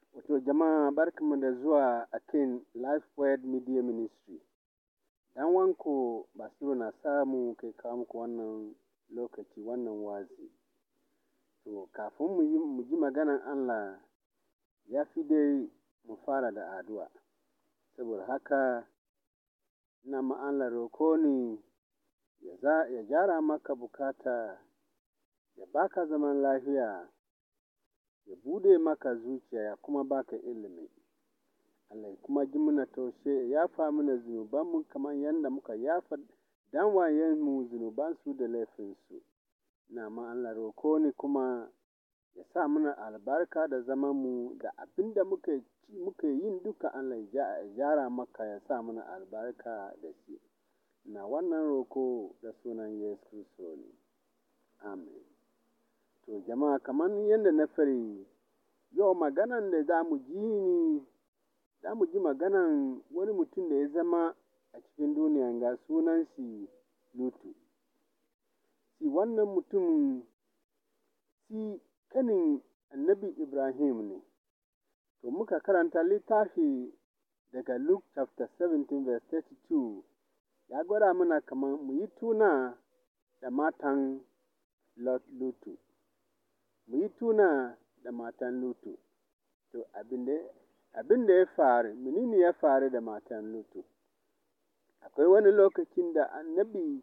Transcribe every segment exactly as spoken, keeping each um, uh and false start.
Wato jama'a barkanmu da zuwa a kan Lifeword Media Ministry. Dan wanku Basiru na samu kai kawo muku wannan lokaci wannan wazi. To kafin mu yi mu ji maganan Allah ya fi dai mu fara da addu'a. Saboda haka ina ma Allah roko ne ya za ya gyara maka bukata, ya baka zaman lafiya, ya bude maka zuciya ya kuma baka ilimi. Allah ya kuma ji mana taushe ya yafa mana zunubanmu kamar yadda muka yafa danwayenmu zunubansu da laifinsu. Ina ma Allah roko ne kuma ya sa mana albarka da zamanmu da abin da muke muke yin duka Allah ya gyara maka ya sa mana albarka da shi. Ina wannan roko da sunan Yesu Kiristi ne. Amen. To jama'a kamar yadda na fari yau maganan da za mu ji ni za mu ji maganan wani mutum da ya zama a cikin duniya ga sunan shi Lutu. Shi wannan mutum shi kanin annabi Ibrahim ne. To muka karanta littafi daga Luke chapter seventeen verse thirty-two ya gwada mana kamar mu yi tuna da matan Lutu. Mu yi tuna da matan Lutu. To abin da abin da ya faru, menene ya faru da matan Lutu? Akwai wani lokacin da annabi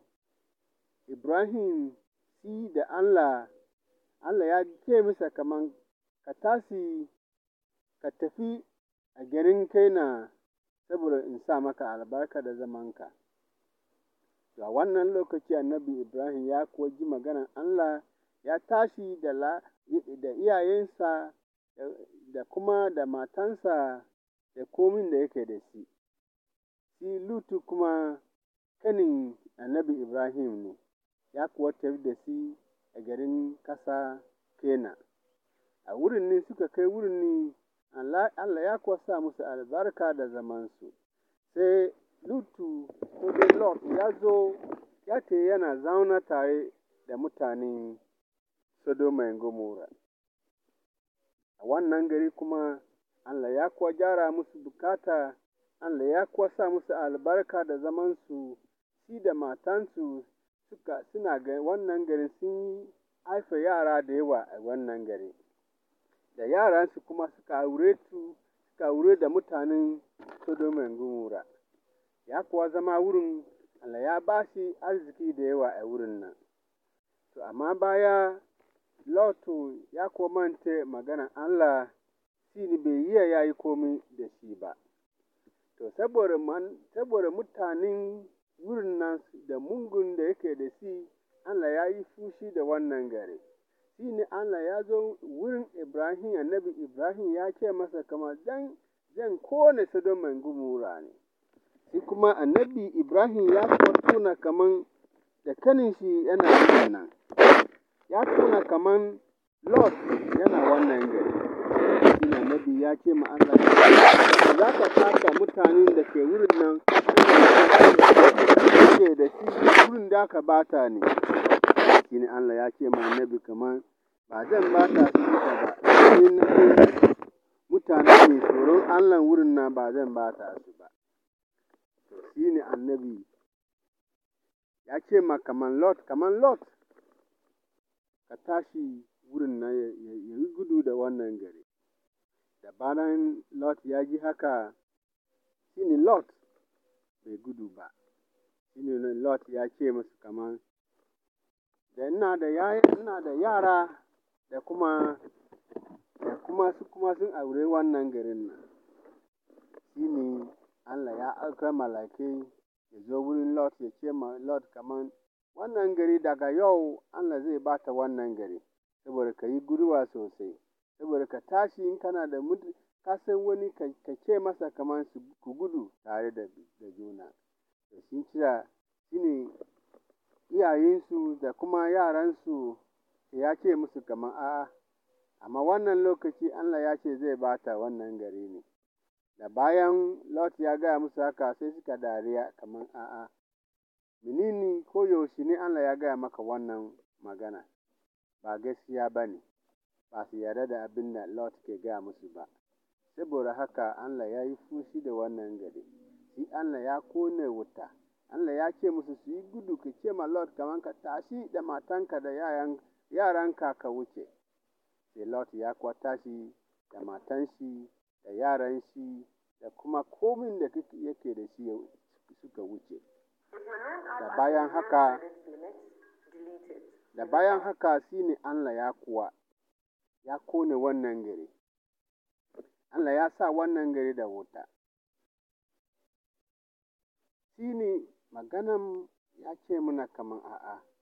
Ibrahim shi da Allah, Allah ya ce masa kaman ka tashi ka tafi a garin Kaina saboda in sa maka albarka da zamanka. To a wannan lokaci annabi Ibrahim ya kuwa ji maganar Allah ya tashi da la, da iyayensa da kuma da matansa da komin da yake da shi. Shi Lutu kuma kanin annabi Ibrahim ne, ya kuwa tafi da shi a garin ƙasa Kena. A wurin ne suka kai wurin ne, Allah ya kuwa sa musu albarka da zamansu. Sai Lutu ko dai Lot ya zo ya ce yana zauna tare da mutanen Sodoma da Gomorrah. A wannan gari kuma Allah ya kuwa gyara musu bukata, Allah ya kuwa sa musu albarka da zamansu, shi da matansu suka suna ga wannan gari sun haifa yara da yawa a wannan gari. Da yaransu kuma suka aure su, suka aure da mutanen Sodoma da Gomorrah. Ya kuwa zama wurin, Allah ya ba shi arziki da yawa a wurin nan. To amma baya Lotu ya kuwa manta maganar Allah, shi ne bai iya ya yi komai da shi ba. To saboda man, saboda mutanen wurin nan da mungun da yake da shi, Allah ya yi fushi da wannan gari. Shi ne Allah ya zo wurin Ibrahim, annabi Ibrahim ya ce masa kamar zan zan kone Sodoma da Gomorrah ne. Shi kuma annabi Ibrahim ya kuwa tuna kaman da kanin shi yana wurin nan. Ya tuna kaman Lot yana wannan gari. Shi ne annabi ya ce ma Allah, za ka taka mutanen da ke wurin nan, ke da shi wurin da ka bata ne. Shi ne Allah ya ce ma annabi kaman ba zan bata su duka ba, sai na mutane ne tsoron Allah wurin nan ba zan bata su ba. Shi ne annabi ya ce ma kaman Lot, kaman Lot, ka tashi wurin nan ya yi gudu da wannan gari. Da bayan Lot ya ji haka, shi ne Lot bai gudu ba. Shi ne Lot ya ce musu kaman, da ina da ina da yara da kuma da kuma su kuma sun aure wannan garin nan. Shi ne Allah ya aika mala'ikai ya zo wurin Lot ya ce ma Lot kaman wannan gari daga yau Allah zai bata wannan gari, saboda ka yi guduwa sosai, saboda ka tashi in kana da mutu, ka san wani ka ce masa kaman su ku gudu tare da, da juna. Da sun cira shi ne iyayensu da kuma yaransu ya ce musu kaman a'a, amma wannan lokaci Allah ya ce zai bata wannan gari ne. Da bayan Lot ya gaya musu haka sai suka dariya kaman a'a, menene ko yaushe ne Allah ya gaya maka wannan magana? Ba gaskiya ba ne, ba su yarda da abin da Lot ke gaya musu ba. saboda haka Allah ya yi fushi da wannan gari. Shi Allah ya kone wuta. Allah ya ce musu su yi gudu, ka ce ma Lot kaman ka tashi da matanka da yaran, yaranka ka wuce. Sai Lot ya kuwa tashi da matan shi, da yaran shi, da kuma komin da yake da shi suka wuce. Da bayan haka, da bayan haka shi ne Allah ya kuwa ya kone wannan gari. Allah ya sa wannan gari da wuta. Shi ne maganan ya ce mana kaman a'a,